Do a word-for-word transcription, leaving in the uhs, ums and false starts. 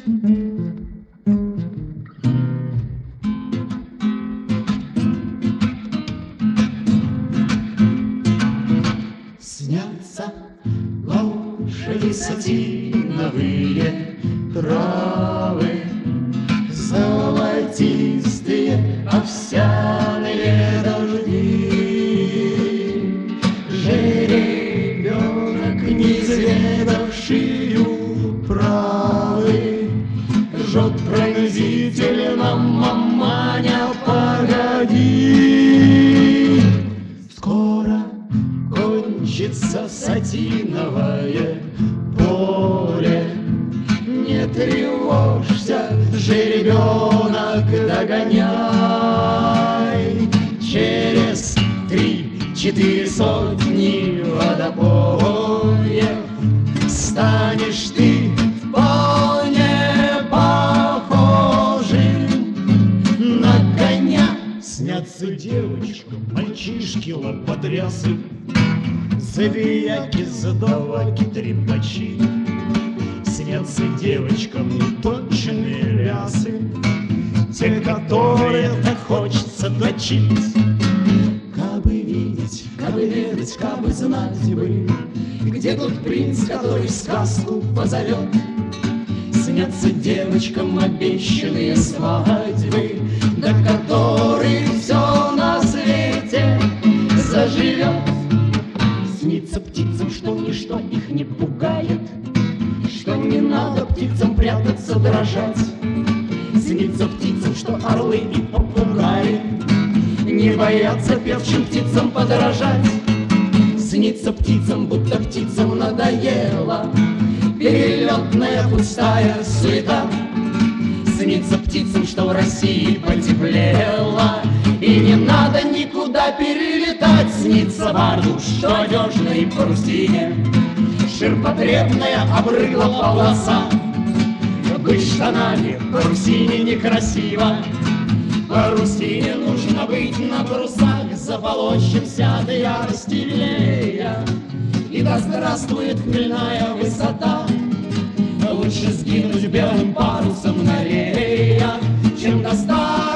Снятся лошади сатиновые, травы золотистые, овсяные дожди. Жеребенок, не изведавший управы, жжет пронзительно: маманя, погоди. Скоро кончится сатиновое поле, не тревожься, жеребенок, догоняй. Через три-четыре сотни водопоев станешь ты вполне похожим на коня. Снятся девочкам мальчишки лопотрясы, забияки, задаваки, трепачи. Снятся девочкам неточные рясы, те, которые так хочется точить. Кабы видеть, кабы ведать, кабы знать бы, где тут принц, который сказку позовет. Снятся девочкам обещанные свадьбы, до которых все на свете заживет. Снится птицам, что ничто их не пугает, что не надо птицам прятаться, дрожать. Снится птицам, что орлы и попугаи не боятся певчим птицам подражать. Снится птицам, будто птицам надоело перелетная пустая суета. Снится птицам, что в России потеплело и не надо никуда перелетать. Снится барду, что одежной парусине ширпотребная обрыла полоса. Быть штанами в парусине некрасиво, парусине нужно быть на парусах, заполощимся от ярости лелея. И да здравствует хмельная высота, лучше сгинуть белым парусом на рея, чем достать